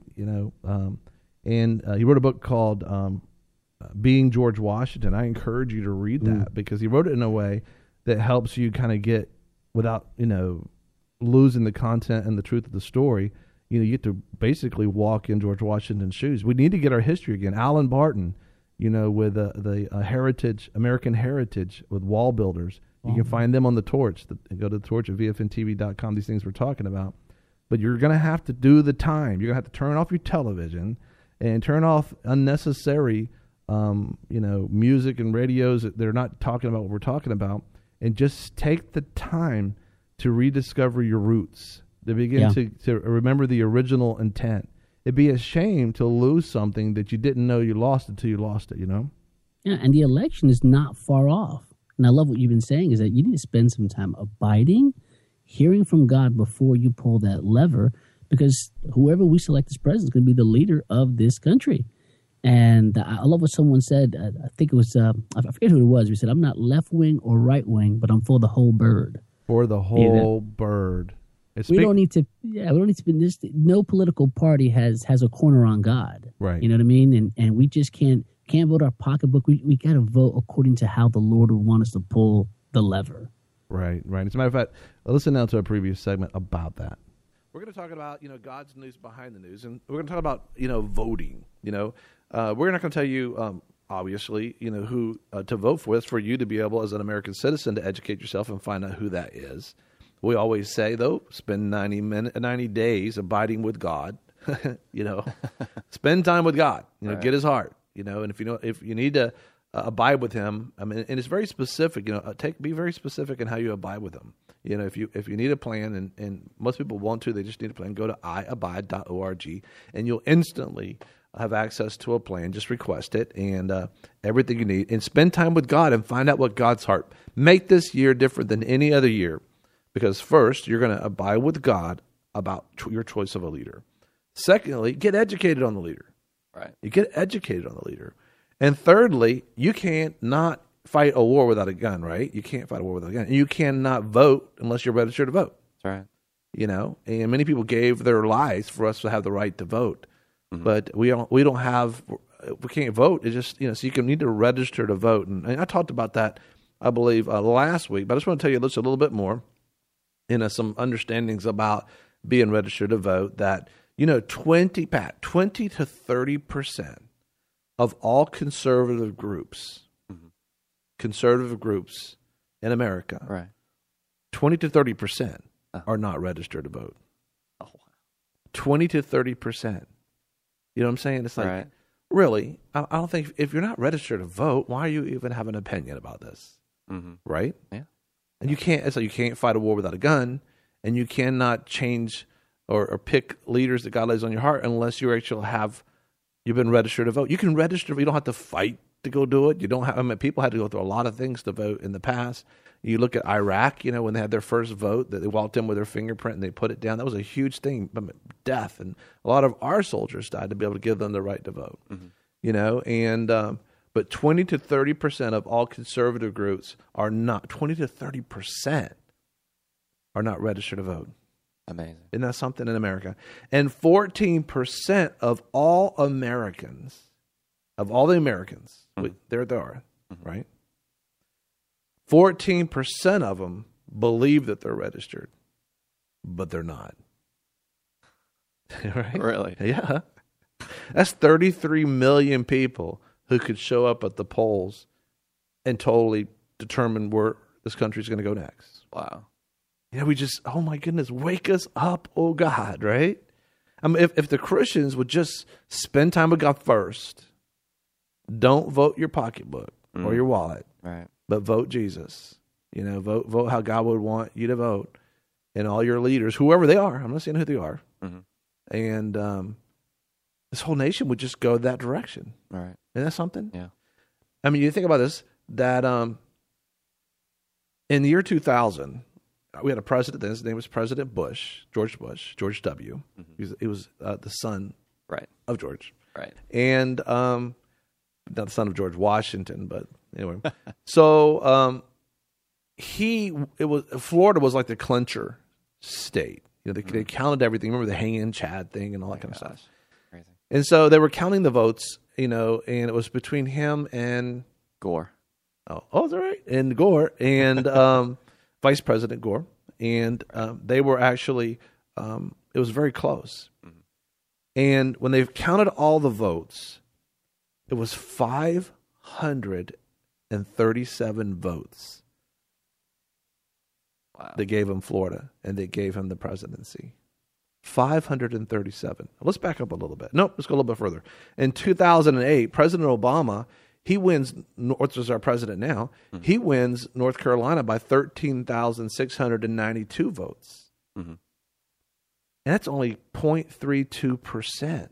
wrote a book called Being George Washington. I encourage you to read that because he wrote it in a way that helps you kind of get, without, you know, losing the content and the truth of the story. You know, you get to basically walk in George Washington's shoes. We need to get our history again. Alan Barton, you know, with the heritage, American heritage, with wall builders. You can find them on the Torch. Go to the Torch at VFNTV.com. These things we're talking about. But you're going to have to do the time. You're going to have to turn off your television and turn off unnecessary music and radios that they're not talking about what we're talking about, and just take the time to rediscover your roots, to begin to remember the original intent. It'd be a shame to lose something that you didn't know you lost until you lost it, you know? Yeah, and the election is not far off. And I love what you've been saying is that you need to spend some time abiding, hearing from God before you pull that lever, because whoever we select as president is going to be the leader of this country. And I love what someone said. I think it was, I forget who it was. We said, I'm not left wing or right wing, but I'm for the whole bird. For the whole bird. We don't need to be this. No political party has a corner on God. Right. You know what I mean? And we just can't vote our pocketbook. We got to vote according to how the Lord would want us to pull the lever. Right. As a matter of fact, listen now to a previous segment about that. We're going to talk about, you know, God's news behind the news, and we're going to talk about, you know, voting. You know, we're not going to tell you, obviously, you know, who to vote for. It's for you to be able, as an American citizen, to educate yourself and find out who that is. We always say, though, spend 90 days abiding with God. You know, spend time with God. You know, get His heart. You know, and if you need to abide with Him, I mean, and it's very specific. You know, be very specific in how you abide with Him. You know, if you need a plan, and most people want to, they just need a plan. Go to iabide.org, and you'll instantly have access to a plan. Just request it, and everything you need, and spend time with God and find out what God's heart. Make this year different than any other year, because first, you're going to abide with God about your choice of a leader. Secondly, get educated on the leader. Right. You get educated on the leader. And thirdly, you can't not fight a war without a gun, right? You can't fight a war without a gun. And you cannot vote unless you're registered to vote. That's right. You know, and many people gave their lives for us to have the right to vote. Mm-hmm. But we can't vote. It's just, you know, so you need to register to vote. And I talked about that, I believe, last week. But I just want to tell you just a little bit more, some understandings about being registered to vote, that, you know, 20 to 30% of all conservative groups in America, right, 20 to 30% are not registered to vote. Oh, wow. 20 to 30%. You know what I'm saying? It's like, really, I don't think, if you're not registered to vote, why are you even have an opinion about this? Mm-hmm. Right? Yeah. And you can't fight a war without a gun, and you cannot change or pick leaders that God lays on your heart unless you've been registered to vote. You can register, but you don't have to fight to go do it. You don't have. I mean, people had to go through a lot of things to vote in the past. You look at Iraq, you know, when they had their first vote, that they walked in with their fingerprint and they put it down. That was a huge thing, death, and a lot of our soldiers died to be able to give them the right to vote. Mm-hmm. You know, and but 20 to 30% of all conservative groups are not. 20 to 30% are not registered to vote. Amazing. Isn't that something in America? And 14% of all Americans, there they are, right? 14% of them believe that they're registered, but they're not. Right? Really? Yeah. That's 33 million people who could show up at the polls and totally determine where this country's going to go next. Wow. We just, oh my goodness, wake us up, oh God, right? I mean, if the Christians would just spend time with God first, don't vote your pocketbook or your wallet, right? But vote Jesus. Vote how God would want you to vote, and all your leaders, whoever they are. I'm not saying who they are, and this whole nation would just go that direction. Right? Isn't that something? Yeah. I mean, you think about this. That in the year 2000. We had a president then. His name was President Bush, George W. He was the son of George. Right. And not the son of George Washington, but anyway. So Florida was like the clincher state. They counted everything. Remember the hanging Chad thing and all that kind of stuff. Crazy. And so they were counting the votes, and it was between him and Gore. Oh, is that right? And Gore and Vice President Gore, and they were actually, it was very close. And when they counted all the votes, it was 537 votes. Wow. They gave him Florida, and they gave him the presidency. 537. Let's back up a little bit. Nope, let's go a little bit further. In 2008, President Obama, he wins, which is our president now, he wins North Carolina by 13,692 votes. And that's only 0.32%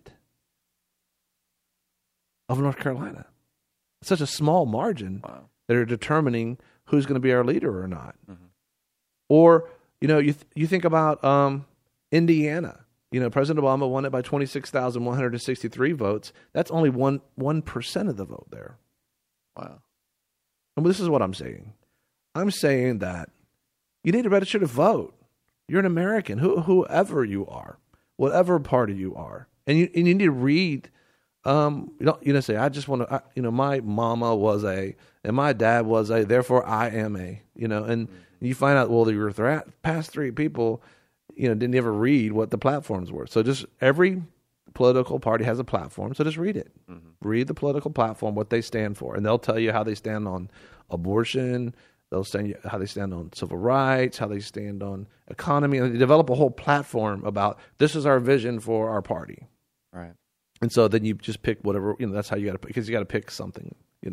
of North Carolina. It's such a small margin that are determining who's going to be our leader or not. Or, you think about Indiana. President Obama won it by 26,163 votes. That's only 1% of the vote there. Wow. And this is what I'm saying. I'm saying that you need to register to vote. You're an American, whoever you are, whatever party you are. And you need to read, you don't say, I just want to, my mama was a, and my dad was a, therefore I am a, and you find out, well, your past three people, didn't ever read what the platforms were. So just every political party has a platform, so just read it. Read the political platform, what they stand for, and they'll tell you how they stand on abortion, they'll tell you how they stand on civil rights, how they stand on economy, and they develop a whole platform about this is our vision for our party. Right. And so then you just pick whatever, that's how you got to, because you got to pick something,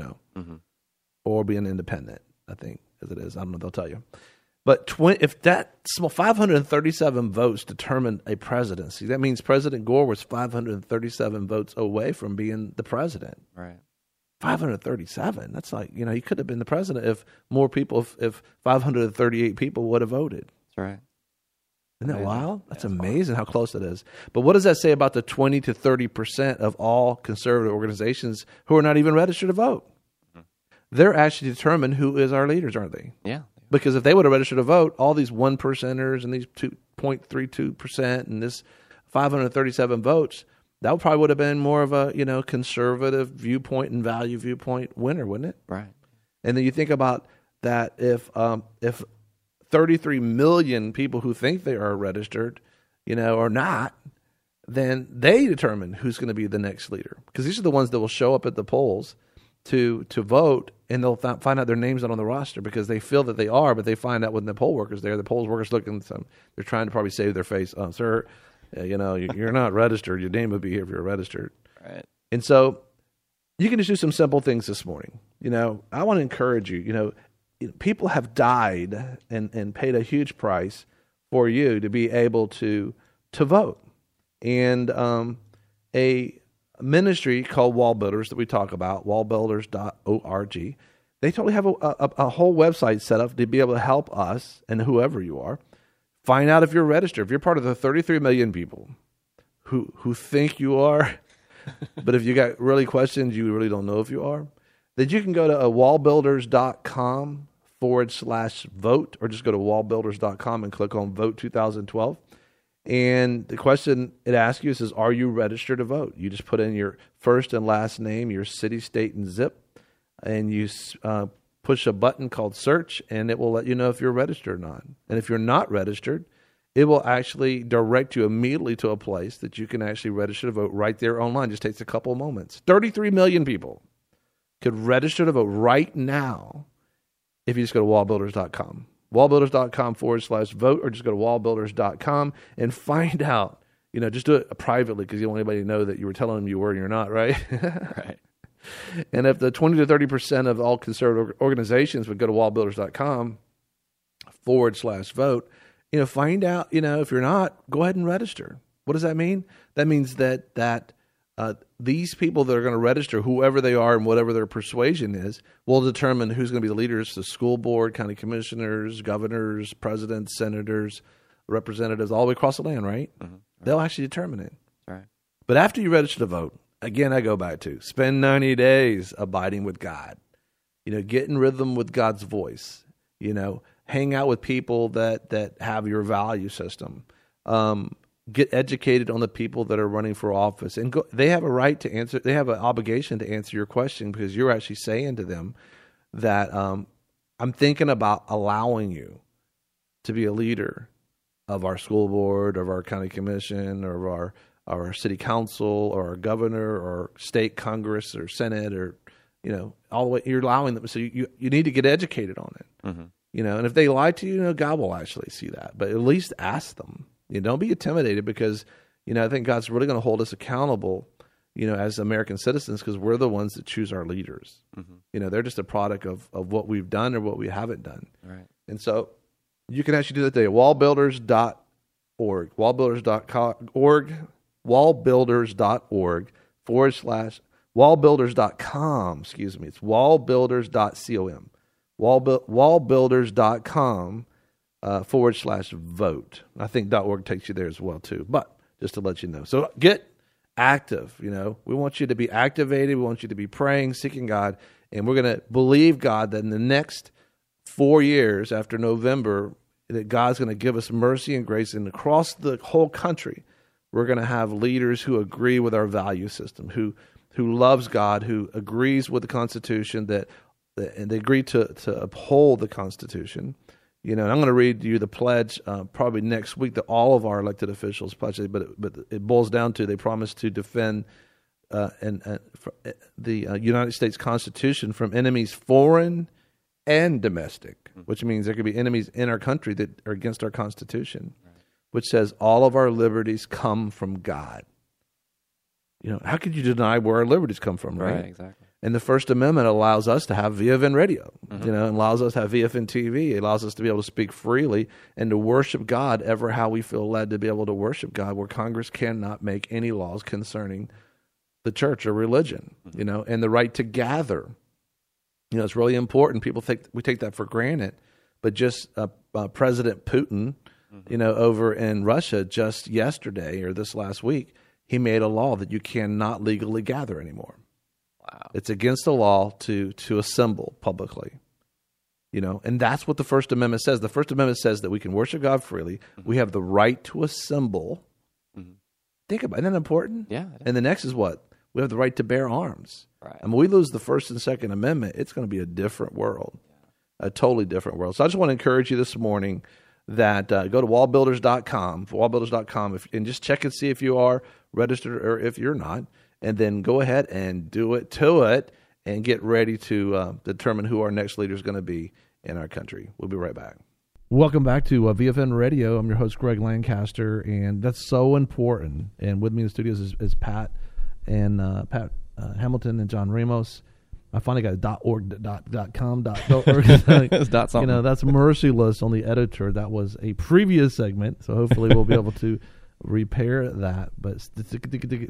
or be an independent, I think, as it is. I don't know, they'll tell you. But if that small 537 votes determined a presidency, that means President Gore was 537 votes away from being the president. Right. 537. That's like, he could have been the president if more people, if 538 people would have voted. That's right. Isn't that wild? That's amazing how close it is. But what does that say about the 20 to 30% of all conservative organizations who are not even registered to vote? They're actually determined who is our leaders, aren't they? Yeah. Because if they would have registered to vote, all these 1%ers and these 2.32% and this 537 votes, that probably would have been more of a conservative viewpoint and value viewpoint winner, wouldn't it? Right. And then you think about that if 33 million people who think they are registered, are not, then they determine who's going to be the next leader. Because these are the ones that will show up at the polls to vote, and they'll find out their name's not on the roster because they feel that they are, but they find out when the poll workers there, the poll workers looking at them, they're trying to probably save their face. Oh, sir, you're not registered. Your name would be here if you're registered. Right. And so you can just do some simple things this morning. I want to encourage you. People have died and paid a huge price for you to be able to vote. And a ministry called Wall Builders that we talk about, wallbuilders.org, they totally have a whole website set up to be able to help us and whoever you are find out if you're registered. If you're part of the 33 million people who think you are, but if you got really questions, you really don't know if you are, then you can go to wallbuilders.com/vote, or just go to wallbuilders.com and click on Vote 2012. And the question it asks you is, are you registered to vote? You just put in your first and last name, your city, state, and zip, and you push a button called search, and it will let you know if you're registered or not. And if you're not registered, it will actually direct you immediately to a place that you can actually register to vote right there online. It just takes a couple of moments. 33 million people. could register to vote right now if you just go to wallbuilders.com. Wallbuilders.com/vote, or just go to wallbuilders.com and find out. Just do it privately because you don't want anybody to know that you were telling them you were and you're not, right? Right. And if the 20 to 30% of all conservative organizations would go to wallbuilders.com/vote, find out, if you're not, go ahead and register. What does that mean? That means that these people that are going to register, whoever they are and whatever their persuasion is, will determine who's going to be the leaders, the school board, county commissioners, governors, presidents, senators, representatives, all the way across the land, right? Mm-hmm. They'll actually determine it. Right. But after you register to vote, again, I go back to spend 90 days abiding with God. Get in rhythm with God's voice. Hang out with people that have your value system. Get educated on the people that are running for office, and they have a right to answer. They have an obligation to answer your question because you're actually saying to them that I'm thinking about allowing you to be a leader of our school board, of our county commission, or our city council, or our governor, or state congress, or senate, or all the way. You're allowing them, so you need to get educated on it. Mm-hmm. And if they lie to you, God will actually see that. But at least ask them. Don't be intimidated because, I think God's really going to hold us accountable, as American citizens, because we're the ones that choose our leaders. Mm-hmm. They're just a product of what we've done or what we haven't done. Right. And so you can actually do that today. Wallbuilders.org. Wallbuilders.org. Wallbuilders.org /wallbuilders.com. Excuse me. It's wallbuilders.com. Wallbuilders.com /vote. I think .org takes you there as well too. But just to let you know. So get active. We want you to be activated. We want you to be praying, seeking God, and we're going to believe God that in the next 4 years after November, that God's going to give us mercy and grace, and across the whole country, we're going to have leaders who agree with our value system, who loves God, who agrees with the Constitution, and they agree to uphold the Constitution. And I'm going to read you the pledge probably next week that all of our elected officials pledge, but it boils down to they promise to defend the United States Constitution from enemies foreign and domestic, which means there could be enemies in our country that are against our Constitution, which says all of our liberties come from God. How could you deny where our liberties come from, right? Right, exactly. And the First Amendment allows us to have VFN radio, and allows us to have VFN TV. It allows us to be able to speak freely and to worship God ever how we feel led to be able to worship God, where Congress cannot make any laws concerning the church or religion, and the right to gather. It's really important. People think we take that for granted, but just President Putin, over in Russia just yesterday or this last week, he made a law that you cannot legally gather anymore. Wow. It's against the law to assemble publicly. And that's what the First Amendment says. The First Amendment says that we can worship God freely. Mm-hmm. We have the right to assemble. Mm-hmm. Think about it. Isn't that important? Yeah. And the next is what? We have the right to bear arms. Right. I mean, we lose the First and Second Amendment, it's going to be a different world, a totally different world. So I just want to encourage you this morning that go to wallbuilders.com, and just check and see if you are registered or if you're not. And then go ahead and do it to it and get ready to determine who our next leader is going to be in our country. We'll be right back. Welcome back to VFN Radio. I'm your host, Greg Lancaster, and that's so important. And with me in the studios is Pat and Pat Hamilton and John Ramos. I finally got .org, .com, .org. It's dot something. That's merciless on the editor. That was a previous segment, so hopefully we'll be able to repair that, but statistically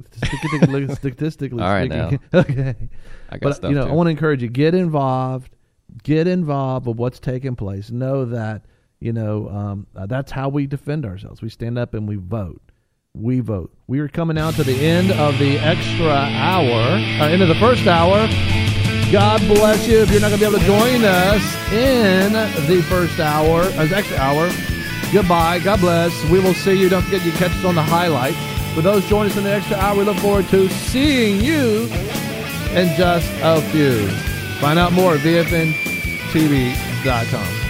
all right, speaking, now. Okay. I got stuff too. I want to encourage you, get involved with what's taking place. Know that that's how we defend ourselves. We stand up and we vote. We vote. We are coming out to the end of the extra hour, end of the first hour. God bless you if you're not going to be able to join us in the first hour, extra hour. Goodbye. God bless. We will see you. Don't forget you can catch us on the highlight. For those joining us in the extra hour, we look forward to seeing you in just a few. Find out more at VFNTV.com.